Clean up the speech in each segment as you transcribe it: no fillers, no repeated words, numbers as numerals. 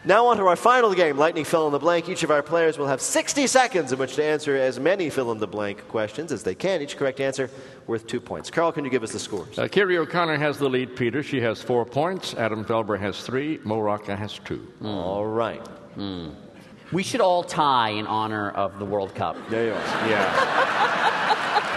Now on to our final game, Lightning Fill in the Blank. Each of our players will have 60 seconds in which to answer as many fill-in-the-blank questions as they can. Each correct answer worth 2 points. Carl, can you give us the scores? Kiri O'Connor has the lead, Peter. She has 4 points. Adam Felber has 3. Mo Rocca has 2. All right. We should all tie in honor of the World Cup. There you are. Yeah.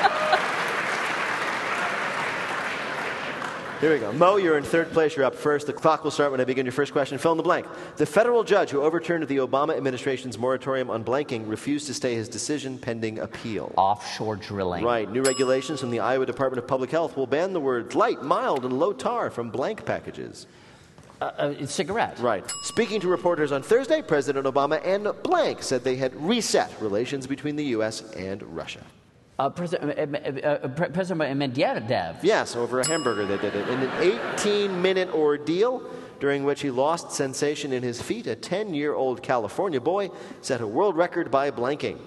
Here we go. Mo, you're in third place. You're up first. The clock will start when I begin your first question. Fill in the blank. The federal judge who overturned the Obama administration's moratorium on blanking refused to stay his decision pending appeal. Offshore drilling. Right. New regulations from the Iowa Department of Public Health will ban the words light, mild, and low tar from blank packages. Cigarette. Right. Speaking to reporters on Thursday, President Obama and blank said they had reset relations between the U.S. and Russia. President Medvedev. Yes, over a hamburger they did it. In an 18-minute ordeal during which he lost sensation in his feet, a 10-year-old California boy set a world record by blanking.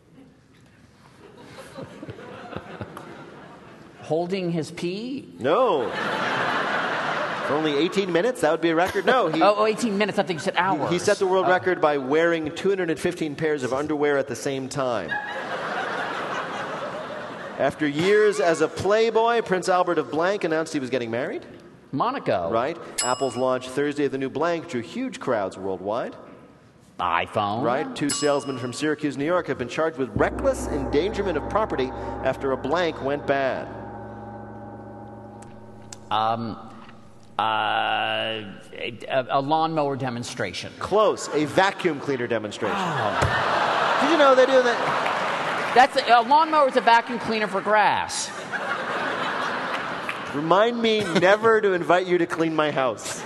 Holding his pee? No. For only 18 minutes? That would be a record? No. 18 minutes. I think you said hours. He set the world record by wearing 215 pairs of underwear at the same time. After years as a playboy, Prince Albert of blank announced he was getting married. Monaco. Right. Apple's launch Thursday of the new blank drew huge crowds worldwide. iPhone. Right. 2 salesmen from Syracuse, New York have been charged with reckless endangerment of property after a blank went bad. A lawnmower demonstration. Close. A vacuum cleaner demonstration. Oh. Did you know they do that? A lawnmower is a vacuum cleaner for grass. Remind me never to invite you to clean my house.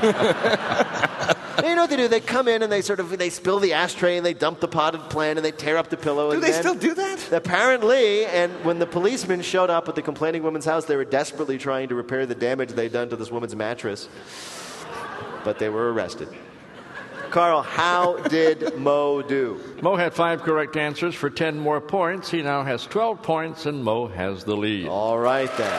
You know what they do? They come in and they spill the ashtray and they dump the potted plant and they tear up the pillow. Do they still do that? Apparently, and when the policemen showed up at the complaining woman's house, they were desperately trying to repair the damage they'd done to this woman's mattress. But they were arrested. Carl, how did Mo do? Mo had 5 correct answers for 10 more points. He now has 12 points, and Mo has the lead. All right, then.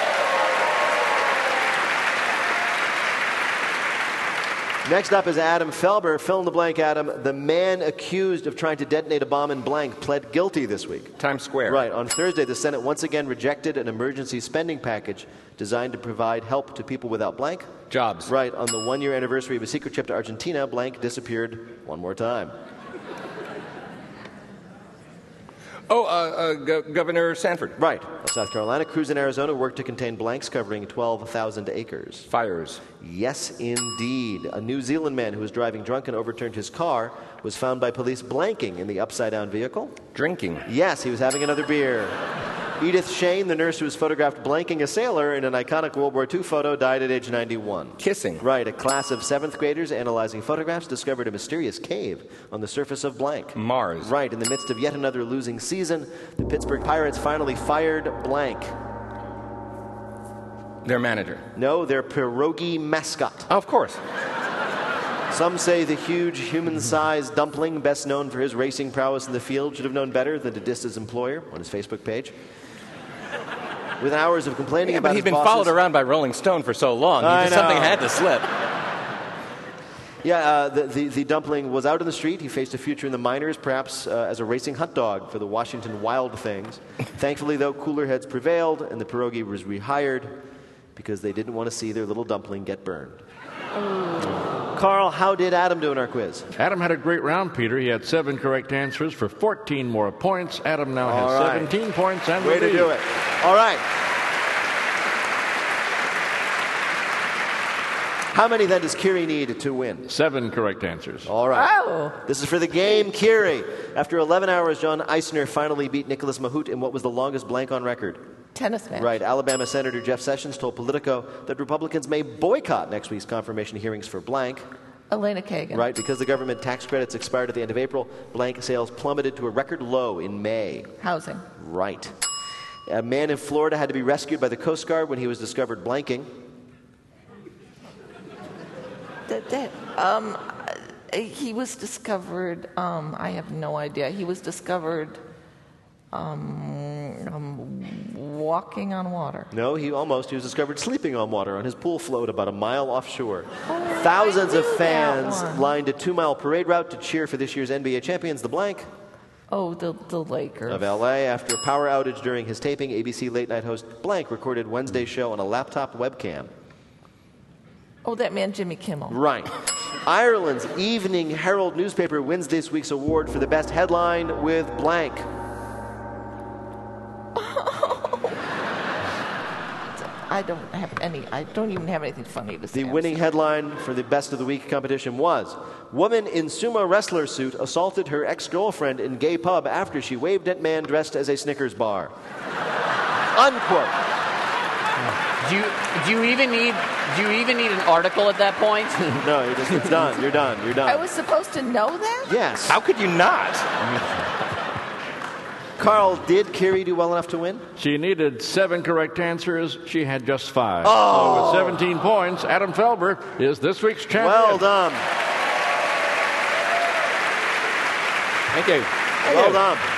Next up is Adam Felber. Fill in the blank, Adam. The man accused of trying to detonate a bomb in blank pled guilty this week. Times Square. Right. On Thursday, the Senate once again rejected an emergency spending package designed to provide help to people without blank. Jobs. Right. On the 1-year anniversary of a secret trip to Argentina, blank disappeared one more time. Governor Sanford. Right. Of South Carolina, crews in Arizona worked to contain blanks covering 12,000 acres. Fires. Yes, indeed. A New Zealand man who was driving drunk and overturned his car was found by police blanking in the upside-down vehicle. Drinking. Yes, he was having another beer. Edith Shane, the nurse who was photographed blanking a sailor in an iconic World War II photo, died at age 91. Kissing. Right. A class of 7th graders analyzing photographs discovered a mysterious cave on the surface of blank. Mars. Right. In the midst of yet another losing season, the Pittsburgh Pirates finally fired blank. Their manager. No, their pierogi mascot. Oh, of course. Some say the huge human-sized dumpling, best known for his racing prowess in the field, should have known better than to diss his employer on his Facebook page. With hours of complaining about his but he'd been bosses, followed around by Rolling Stone for so long. Something had to slip. Yeah, the dumpling was out in the street. He faced a future in the minors, perhaps as a racing hot dog for the Washington Wild Things. Thankfully, though, cooler heads prevailed, and the pierogi was rehired because they didn't want to see their little dumpling get burned. Carl, how did Adam do in our quiz? Adam had a great round, Peter. He had 7 correct answers for 14 more points. Adam now has 17 points and Way the to lead. do it. All right. How many, then, does Kiri need to win? 7 correct answers. All right. Oh. This is for the game, Kiri. After 11 hours, John Eisner finally beat Nicholas Mahut in what was the longest blank on record. Tennis match. Right. Alabama Senator Jeff Sessions told Politico that Republicans may boycott next week's confirmation hearings for blank. Elena Kagan. Right. Because the government tax credits expired at the end of April, blank sales plummeted to a record low in May. Housing. Right. A man in Florida had to be rescued by the Coast Guard when he was discovered blanking. He was discovered, I have no idea. He was discovered walking on water. No, he was discovered sleeping on water on his pool float about a mile offshore. Thousands of fans lined a 2-mile parade route to cheer for this year's NBA champions, the blank. Oh, the Lakers. Of L.A. After a power outage during his taping, ABC late night host blank recorded Wednesday's show on a laptop webcam. Oh, that man Jimmy Kimmel. Right. Ireland's Evening Herald newspaper wins this week's award for the best headline with blank. I don't even have anything funny to say. The winning headline for the Best of the Week competition was, Woman in sumo wrestler suit assaulted her ex-girlfriend in gay pub after she waved at man dressed as a Snickers bar. Unquote. Do you even need an article at that point? No, it's done. You're done. I was supposed to know that? Yes. How could you not? Carl, did Carrie do well enough to win? She needed 7 correct answers. She had just 5. So with 17 points, Adam Felber is this week's champion. Well done. Thank you. Well done.